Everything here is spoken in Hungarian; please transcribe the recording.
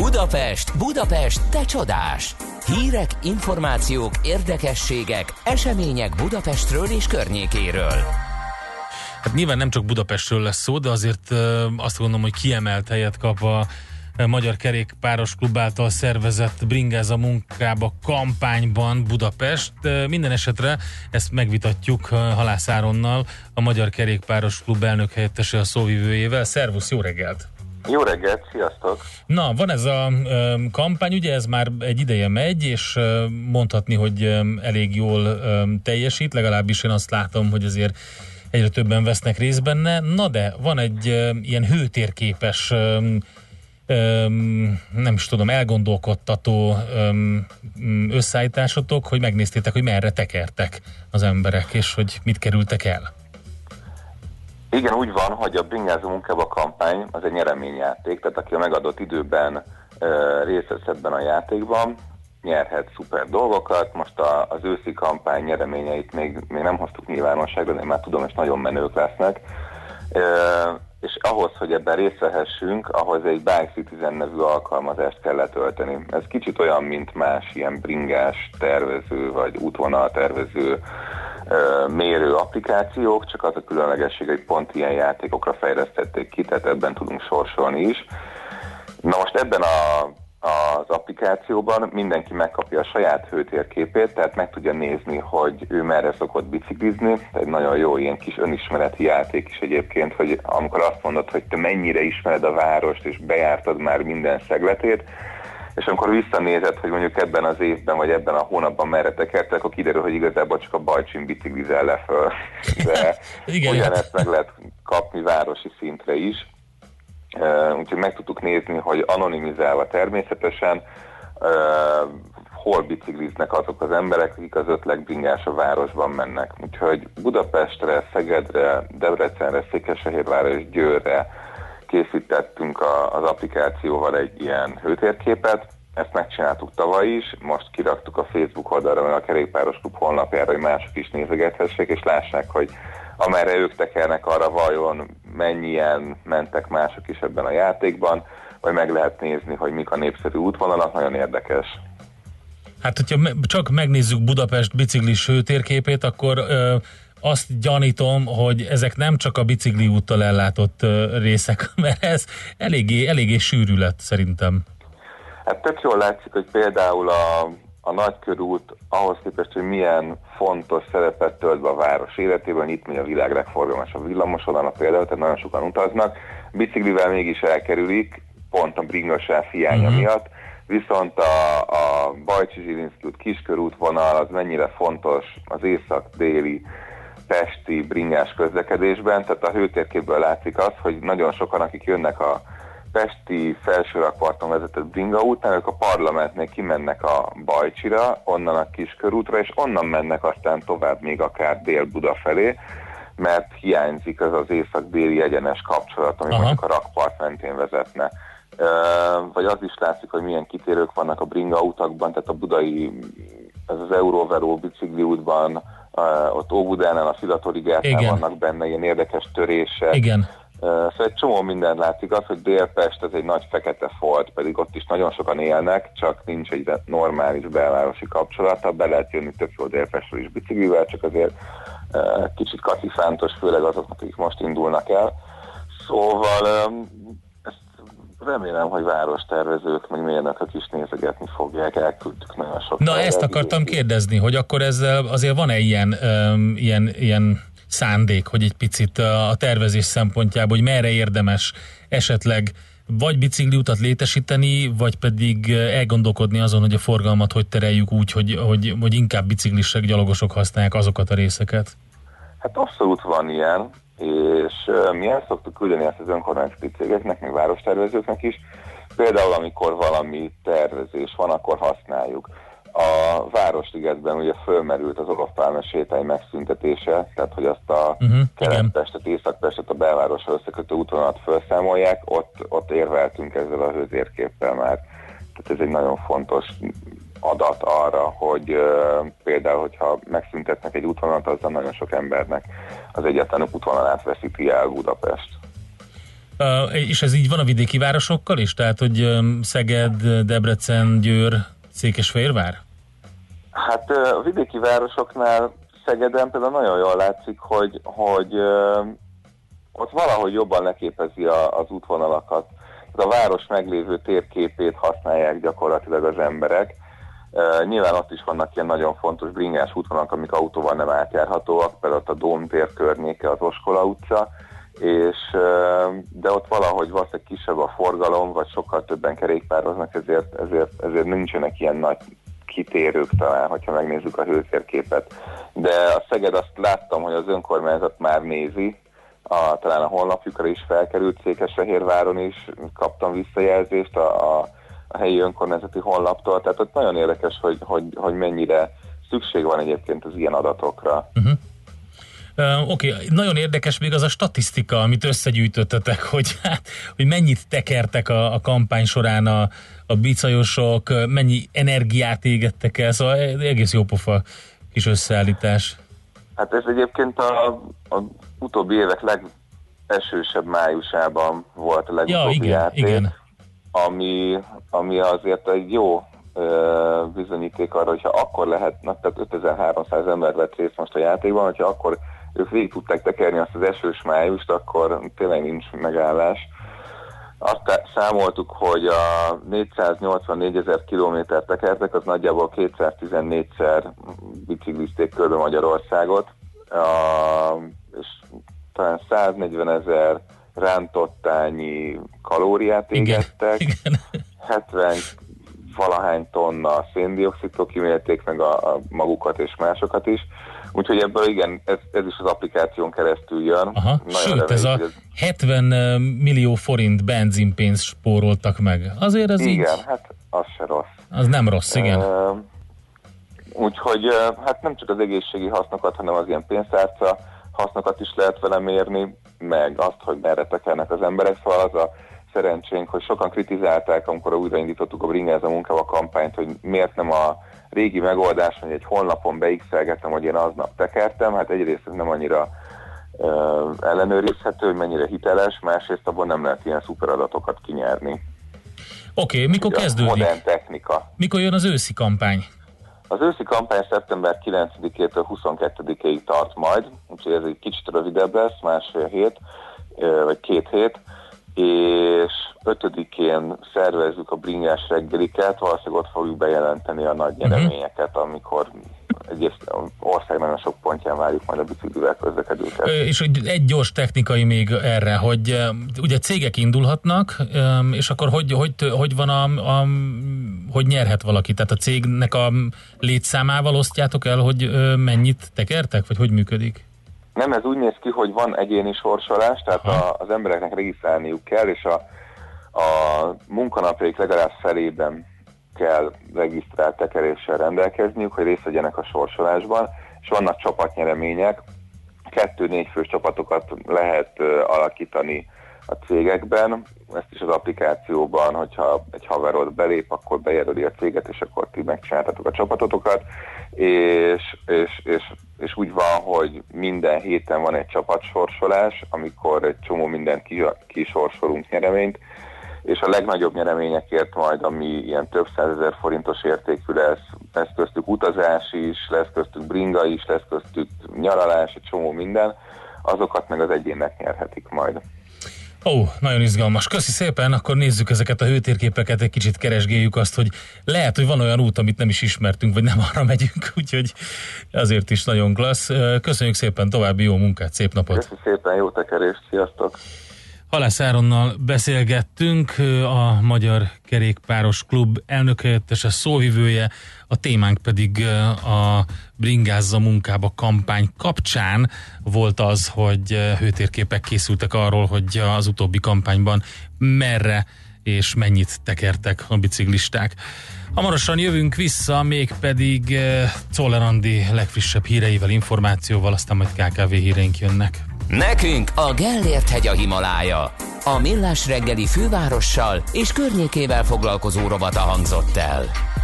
Budapest, Budapest, te csodás! Hírek, információk, érdekességek, események Budapestről és környékéről. Hát nyilván nem csak Budapestről lesz szó, de azért azt gondolom, hogy kiemelt helyet kap a Magyar Kerékpáros Klub által szervezett Bringáz a munkába kampányban Budapest. Minden esetre ezt megvitatjuk Halász Áronnal, a Magyar Kerékpáros Klub elnök helyettese, a szóvivőjével. Szervusz, jó reggelt! Jó reggelt, sziasztok! Na, van ez a kampány, ugye ez már egy ideje megy, és mondhatni, hogy elég jól teljesít, legalábbis én azt látom, hogy azért egyre többen vesznek részt benne. Na de, van egy ilyen hőtérképes, nem is tudom, elgondolkodtató összeállításotok, hogy megnéztétek, hogy merre tekertek az emberek, és hogy mit kerültek el. Igen, úgy van, hogy a Bringázó munkába kampány az egy nyereményjáték, tehát aki a megadott időben részt vesz ebben a játékban, nyerhet szuper dolgokat. Most az őszi kampány nyereményeit még nem hoztuk nyilvánosságra, de én már tudom, és nagyon menők lesznek. És ahhoz, hogy ebben részt vehessünk, ahhoz egy Bike Citizen nevű alkalmazást kell letölteni. Ez kicsit olyan, mint más ilyen bringás tervező, vagy útvonal tervező mérő applikációk, csak az a különlegesség, hogy pont ilyen játékokra fejlesztették ki, tehát ebben tudunk sorsolni is. Na most ebben az applikációban mindenki megkapja a saját hőtérképét, tehát meg tudja nézni, hogy ő merre szokott biciklizni. Tehát nagyon jó ilyen kis önismereti játék is egyébként, hogy amikor azt mondod, hogy te mennyire ismered a várost, és bejártad már minden szegletét, és amikor visszanézed, hogy mondjuk ebben az évben, vagy ebben a hónapban merre tekertek, akkor kiderül, hogy igazából csak a Bajcsin biciklizel le föl. De ugyanezt meg lehet kapni városi szintre is. Úgyhogy meg tudtuk nézni, hogy anonimizálva természetesen hol bicikliznek azok az emberek, akik az 5 legbringás a városban mennek. Úgyhogy Budapestre, Szegedre, Debrecenre, Székesfehérvárra és Győrre készítettünk az applikációval egy ilyen hőtérképet. Ezt megcsináltuk tavaly is, most kiraktuk a Facebook oldalra, a Kerékpáros Klub honlapjára, hogy mások is nézegethessék, és lássák, hogy amerre ők tekernek, arra vajon mennyien mentek mások is ebben a játékban, vagy meg lehet nézni, hogy mik a népszerű útvonalak, nagyon érdekes. Hát, hogyha csak megnézzük Budapest biciklis hőtérképét, akkor azt gyanítom, hogy ezek nem csak a bicikli úttal ellátott részek, mert ez eléggé sűrű lett szerintem. Hát tök jól látszik, hogy például a Nagykörút ahhoz képest, hogy milyen fontos szerepet tölt be a város életében, itt megy a világ legforgalmasabb villamoson, például, tehát nagyon sokan utaznak, biciklivel mégis elkerülik, pont a bringasáv hiánya miatt, viszont a Bajcsi-Zsilinszky út kiskörútvonal az mennyire fontos az észak-déli pesti bringás közlekedésben, tehát a hőtérképből látszik az, hogy nagyon sokan, akik jönnek a pesti felsőrakparton vezetett bringa útnál, ők a Parlamentnél kimennek a Bajcsira, onnan a kiskörútra, és onnan mennek aztán tovább még akár Dél-Buda felé, mert hiányzik az észak-déli egyenes kapcsolat, ami mondjuk a rakpart mentén vezetne. Vagy az is látszik, hogy milyen kitérők vannak a bringa utakban, tehát a budai, ez az Euróveró bicikli útban, ott Óbudánál, a Filatori gátnál vannak benne ilyen érdekes törések. Igen. Szóval egy csomó minden látszik, az, hogy Délpest ez egy nagy fekete folt, pedig ott is nagyon sokan élnek, csak nincs egy normális belvárosi kapcsolata, be lehet jönni tök jó Délpestről is biciklivel, csak azért kicsit kacifántos, főleg azoknak, akik most indulnak el. Szóval ezt remélem, hogy várostervezők, meg mérnökök is nézegetni fogják, elküldtük nagyon sok. Na, ezt akartam kérdezni, hogy akkor ezzel azért van-e ilyen szándék, hogy egy picit a tervezés szempontjából, hogy merre érdemes esetleg vagy bicikliutat létesíteni, vagy pedig elgondolkodni azon, hogy a forgalmat hogy tereljük úgy, hogy inkább biciklisek, gyalogosok használják azokat a részeket? Hát abszolút van ilyen, és mi el szoktuk küldeni ezt az önkormányzati cégeknek, meg várostervezőknek is. Például, amikor valami tervezés van, akkor használjuk. A Városligetben ugye fölmerült az Olof Pálma sétány megszüntetése, tehát hogy azt a Kelet-Pestet, Észak-Pestet, a belvárosra összekötő útvonalat felszámolják, ott érveltünk ezzel a hőtérképpel már. Tehát ez egy nagyon fontos adat arra, hogy például, hogyha megszüntetnek egy útvonalat, azzal nagyon sok embernek az egyetlen útvonalát veszíti el Budapest. És ez így van a vidéki városokkal is? Tehát, hogy Szeged, Debrecen, Győr, Székesfehérvár? Hát a vidéki városoknál Szegeden például nagyon jól látszik, hogy ott valahogy jobban leképezi az útvonalakat. A város meglévő térképét használják gyakorlatilag az emberek. Nyilván ott is vannak ilyen nagyon fontos bringás útvonalak, amik autóval nem átjárhatóak, például ott a Dómtér környéke, az Oskola utca, de ott valahogy valószínűleg kisebb a forgalom, vagy sokkal többen kerékpároznak, ezért nincsenek ilyen nagy kitérők talán, hogyha megnézzük a hőtérképet. De a Szeged, azt láttam, hogy az önkormányzat már nézi, talán a honlapjukra is felkerült, Székesfehérváron is kaptam visszajelzést a helyi önkormányzati honlaptól, tehát ott nagyon érdekes, hogy mennyire szükség van egyébként az ilyen adatokra. Oké, nagyon érdekes még az a statisztika, amit összegyűjtöttetek, hogy mennyit tekertek a kampány során a bicajosok, mennyi energiát égettek el, szóval egész jópofa kis összeállítás. Hát ez egyébként az utóbbi évek legesősebb májusában volt a legutóbbi játék, igen. Ami azért egy jó bizonyíték arra, hogyha akkor lehetne, tehát 5300 ember vett részt most a játékban, hogyha akkor ők végig tudták tekerni azt az esős májust, akkor tényleg nincs megállás. Azt számoltuk, hogy a 484 000 kilométert tekertek, az nagyjából 214-szer biciklizték körbe Magyarországot, és talán 140 000 rántottányi kalóriát égettek, igen. 70 valahány tonna széndioxidtól kimérték meg a magukat és másokat is. Úgyhogy ebből igen, ez is az applikáción keresztül jön. Aha, sőt, ez a 70 millió forint benzinpénzt spóroltak meg. Azért ez igen, így... hát az se rossz. Az nem rossz, igen. Úgyhogy hát nem csak az egészségi hasznokat, hanem az ilyen pénztárca hasznokat is lehet vele mérni, meg azt, hogy merre tekernek az emberek. Szóval az a szerencsénk, hogy sokan kritizálták, amikor újraindítottuk a Bringáz a munkába kampányt, hogy miért nem a régi megoldás, hogy egy honlapon beixelgettem, hogy én aznap tekertem, hát egyrészt ez nem annyira ellenőrizhető, hogy mennyire hiteles, másrészt abban nem lehet ilyen szuperadatokat kinyerni. Oké, mikor kezdődik? Modern technika. Mikor jön az őszi kampány? Az őszi kampány szeptember 9-től 22-ig tart majd, úgyhogy ez egy kicsit rövidebb lesz, másfél hét, vagy 2 hét, és 5-én szervezzük a bringás reggeliket, valószínűleg ott fogjuk bejelenteni a nagy nyereményeket, amikor egész ország nagyon sok pontján várjuk majd a biciklivel közlekedőket. És egy gyors technikai még erre, hogy ugye cégek indulhatnak, és akkor hogy van hogy nyerhet valaki? Tehát a cégnek a létszámával osztjátok el, hogy mennyit tekertek, vagy hogy működik? Nem, ez úgy néz ki, hogy van egyéni sorsolás, tehát az embereknek regisztrálniuk kell, és a munkanapjaik legalább felében kell regisztrált tekeréssel rendelkezniük, hogy részt vegyenek a sorsolásban, és vannak csapatnyeremények, 2-4 fős csapatokat lehet alakítani a cégekben, ezt is az applikációban, hogyha egy haverod belép, akkor bejelöli a céget, és akkor ti megcsináltatok a csapatotokat, és úgy van, hogy minden héten van egy csapatsorsolás, amikor egy csomó mindent kisorsolunk nyereményt, és a legnagyobb nyereményekért majd, ami ilyen több 100 000 forintos értékű lesz köztük utazás is, lesz köztük bringa is, lesz köztük nyaralás, egy csomó minden, azokat meg az egyének nyerhetik majd. Nagyon izgalmas. Köszi szépen, akkor nézzük ezeket a hőtérképeket, egy kicsit keresgéljük azt, hogy lehet, hogy van olyan út, amit nem is ismertünk, vagy nem arra megyünk, úgyhogy azért is nagyon klassz. Köszönjük szépen, további jó munkát, szép napot! Köszi szépen, jó tekerést, sziasztok! Halász Áronnal beszélgettünk, a Magyar Kerékpáros Klub elnökhelyettese, szóvivője, a témánk pedig a Bringázza munkába kampány kapcsán volt az, hogy hőtérképek készültek arról, hogy az utóbbi kampányban merre és mennyit tekertek a biciklisták. Hamarosan jövünk vissza, mégpedig Czoller Andi legfrissebb híreivel, információval, aztán majd KKV híreink jönnek. Nekünk a Gellért-hegy a Himalája. A Millás reggeli fővárossal és környékével foglalkozó rovata hangzott el.